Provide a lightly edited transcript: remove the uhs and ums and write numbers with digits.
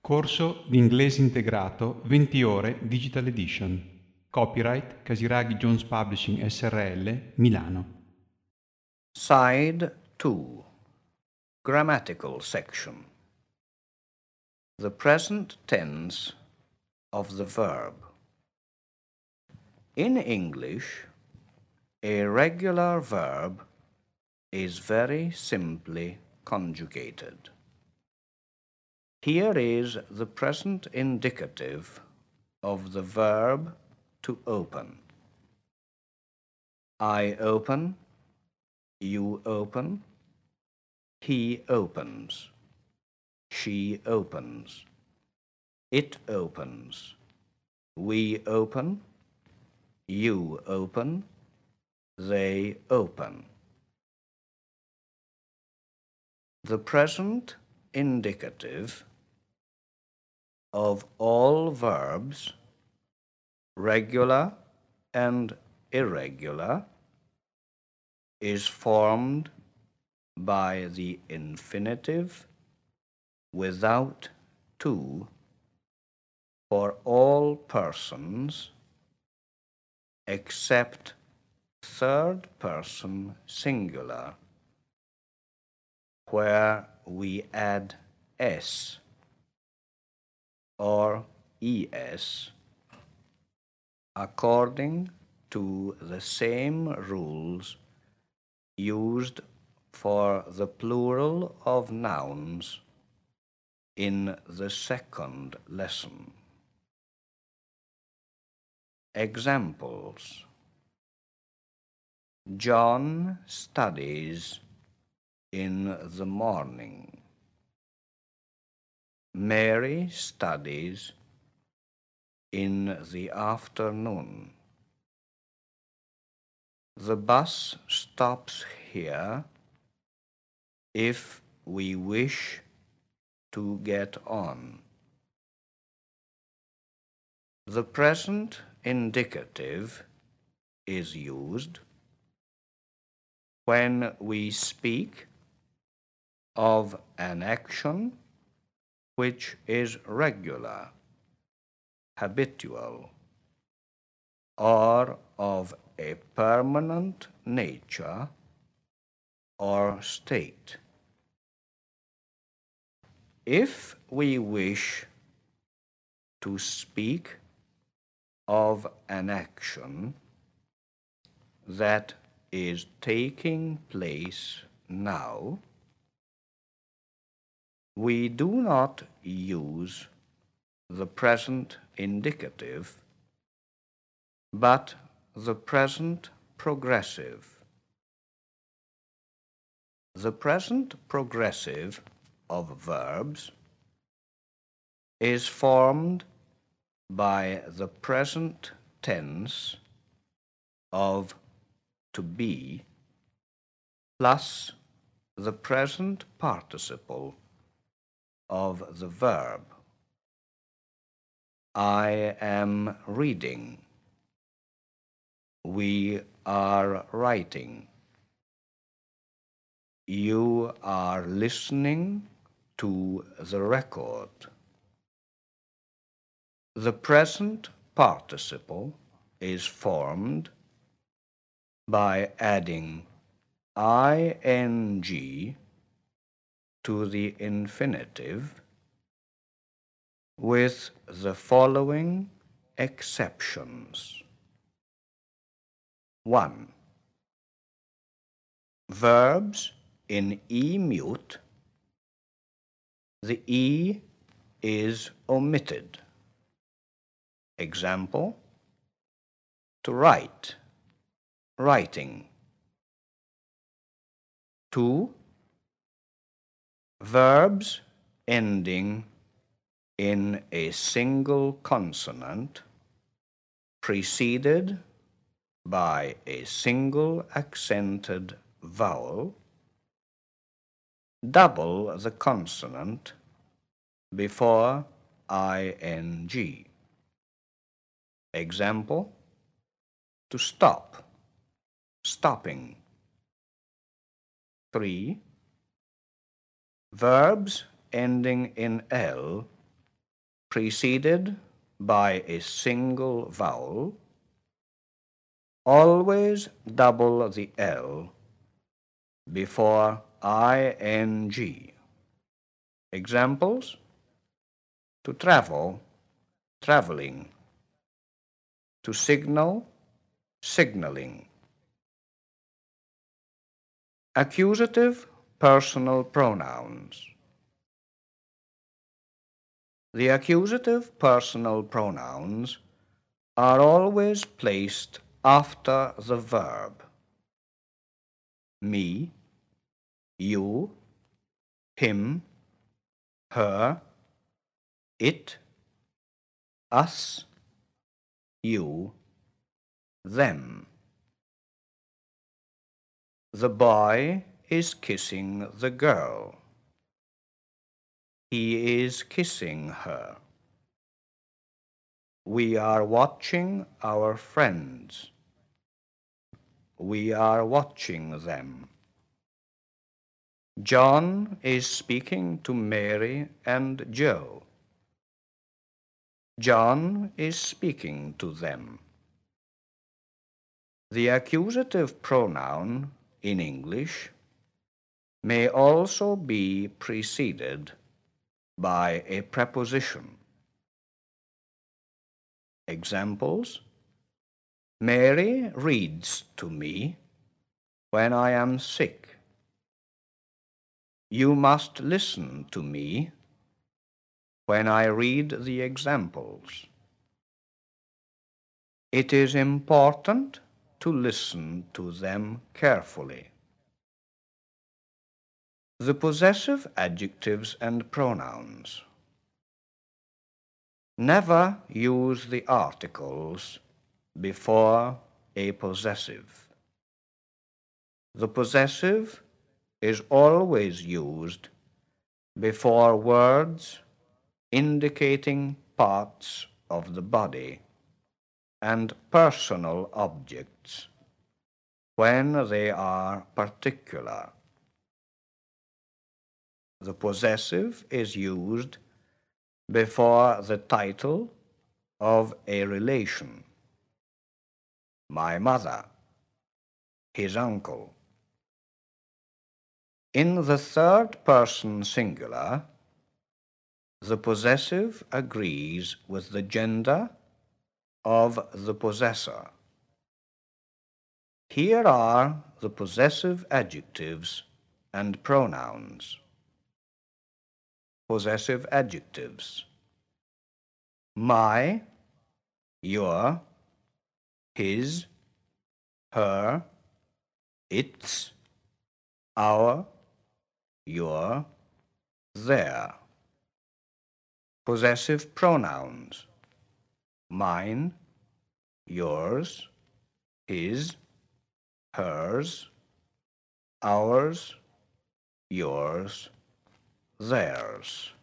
Corso di inglese integrato 20 ore Digital Edition. Copyright Casiraghi Jones Publishing Srl, Milano. Side 2. Grammatical section. The present tense of the verb. In English, a regular verb is very simply conjugated. Here is the present indicative of the verb to open. I open, you open, he opens, she opens, it opens, we open, you open, they open. The present indicative of all verbs, regular and irregular, is formed by the infinitive without to for all persons except third person singular, where we add s or es according to the same rules used for the plural of nouns in the second lesson. Examples: John studies in the morning. Mary studies in the afternoon. The bus stops here if we wish to get on. The present indicative is used when we speak of an action which is regular, habitual, or of a permanent nature or state. If we wish to speak of an action that is taking place now, we do not use the present indicative, but the present progressive. The present progressive of verbs is formed by the present tense of to be plus the present participle of the verb. I am reading. We are writing. You are listening to the record. The present participle is formed by adding ing to the infinitive with the following exceptions. 1. Verbs in E-mute, the E is omitted. Example: to write, writing. 2. Verbs ending in a single consonant preceded by a single accented vowel, double the consonant before ing. Example: to stop, stopping. 3. Verbs ending in L preceded by a single vowel, always double the L before ing. Examples: to travel, traveling; to signal, signaling. Accusative personal pronouns. The accusative personal pronouns are always placed after the verb. Me, you, him, her, it, us, you, them. The boy is kissing the girl. He is kissing her. We are watching our friends. We are watching them. John is speaking to Mary and Joe. John is speaking to them. The accusative pronoun in English may also be preceded by a preposition. Examples: Mary reads to me when I am sick. You must listen to me when I read the examples. It is important to listen to them carefully. The possessive adjectives and pronouns. Never use the articles before a possessive. The possessive is always used before words indicating parts of the body and personal objects when they are particular. The possessive is used before the title of a relation. My mother, his uncle. In the third person singular, the possessive agrees with the gender of the possessor. Here are the possessive adjectives and pronouns. Possessive adjectives: my, your, his, her, its, our, your, their. Possessive pronouns: mine, yours, his, hers, ours, yours, theirs.